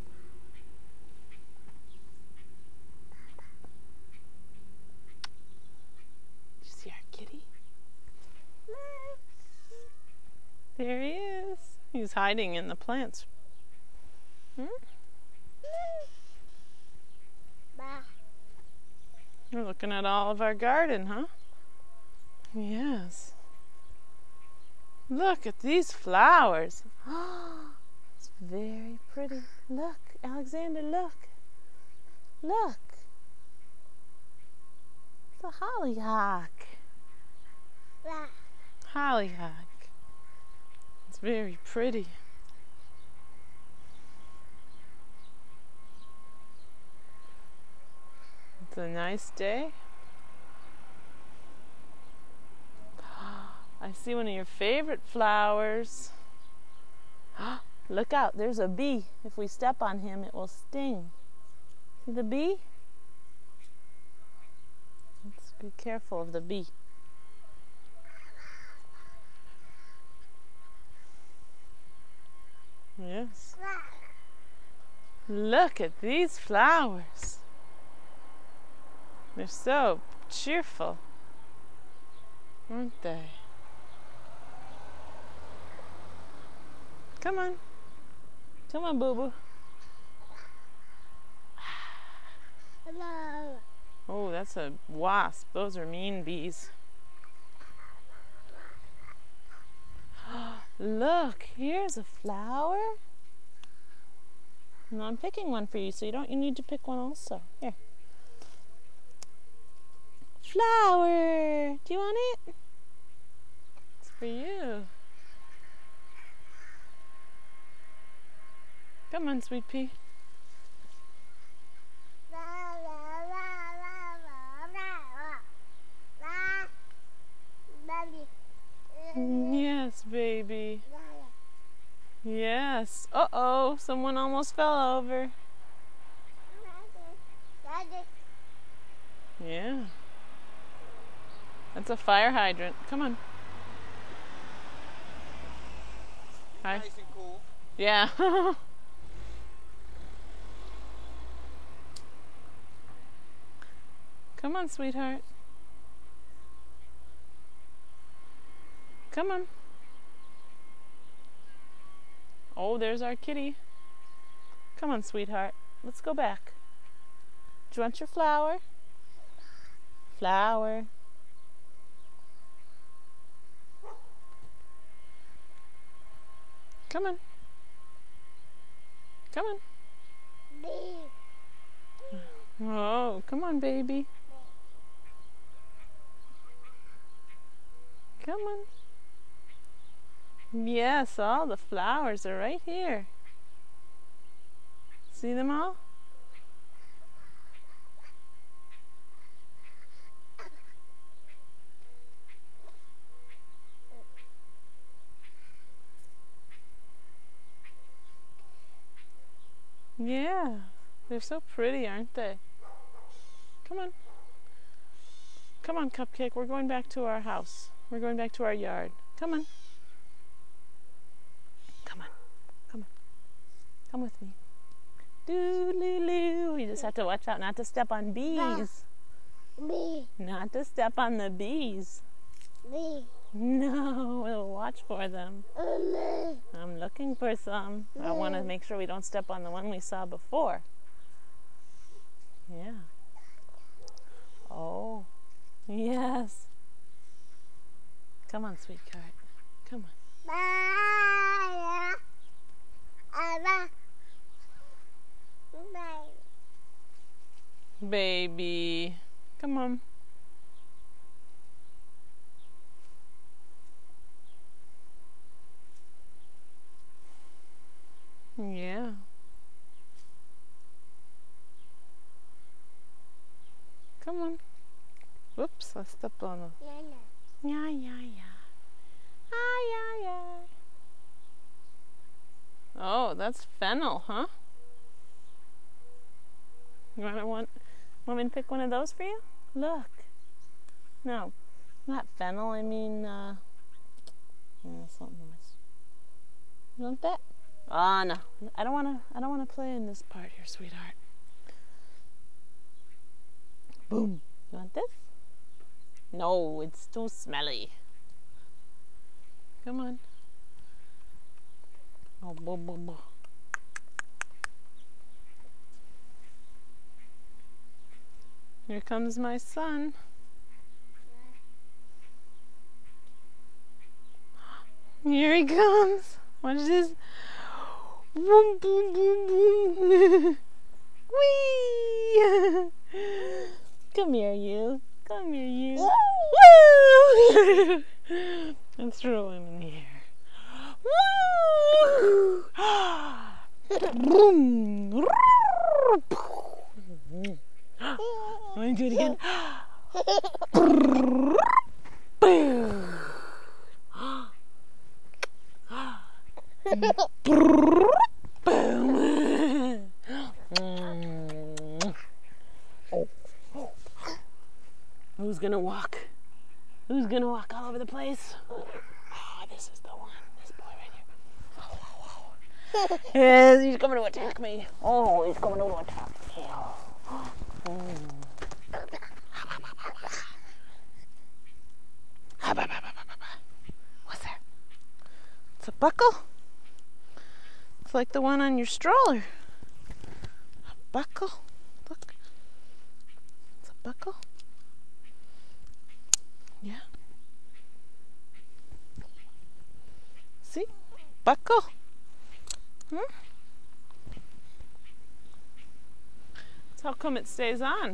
Did you see our kitty? There he is. He's hiding in the plants. Hmm? You're looking at all of our garden, huh? Yes. Look at these flowers. It's very pretty. Look, Alexander, look. Look. It's a hollyhock. Hollyhock. It's very pretty. It's a nice day. I see one of your favorite flowers. Look out, there's a bee. If we step on him, it will sting. See the bee? Let's be careful of the bee. Yes. Look at these flowers. They're so cheerful, aren't they? Come on. Come on, boo-boo. Hello. Oh, that's a wasp. Those are mean bees. Look, here's a flower. And I'm picking one for you, so you need to pick one also. Here. Flower. Do you want it? It's for you. Come on, sweet pea. Yes, baby. Yes. Uh-oh, someone almost fell over. Yeah. That's a fire hydrant. Come on. Hi. Nice and cool. Yeah. Come on, sweetheart. Come on. Oh, there's our kitty. Come on, sweetheart. Let's go back. Do you want your flower? Flower. Come on. Come on. Oh, come on, baby. Come on. Yes, all the flowers are right here. See them all? Yeah, they're so pretty, aren't they? Come on. Come on, Cupcake, we're going back to our house. We're going back to our yard. Come on. Come on. Come on. Come with me. Doo-loo-loo. You just have to watch out not to step on bees. Not to step on the bees. No, we'll watch for them. I'm looking for some. I want to make sure we don't step on the one we saw before. Yeah. Oh, yes. Come on, sweetheart. Come on. Baby. Come on. Yeah. Come on. Whoops, I stepped on a... Yeah, yeah, yeah. Ah, yeah, yeah. Oh, that's fennel, huh? You want me to pick one of those for you? Look. No, not fennel. I mean, yeah, something else. You want that? Ah, no. I don't wanna play in this part here, sweetheart. Boom. You want this? No, it's too smelly. Come on. Oh, boom, boom, boom. Here comes my son. Here he comes. Watch this. Boom, boom, boom, boom. Whee! Come here, you. Come here, you. Woo! And throw him in the air. Woo! Boom! Let me do it again. Who's gonna walk? Who's gonna walk all over the place? Oh, this is the one. This boy right here. Yes, he's coming to attack me. Oh, he's coming to attack me. What's that? It's a buckle? It's like the one on your stroller. A buckle? Look. It's a buckle. Yeah. See? Buckle. Hmm? That's how come it stays on.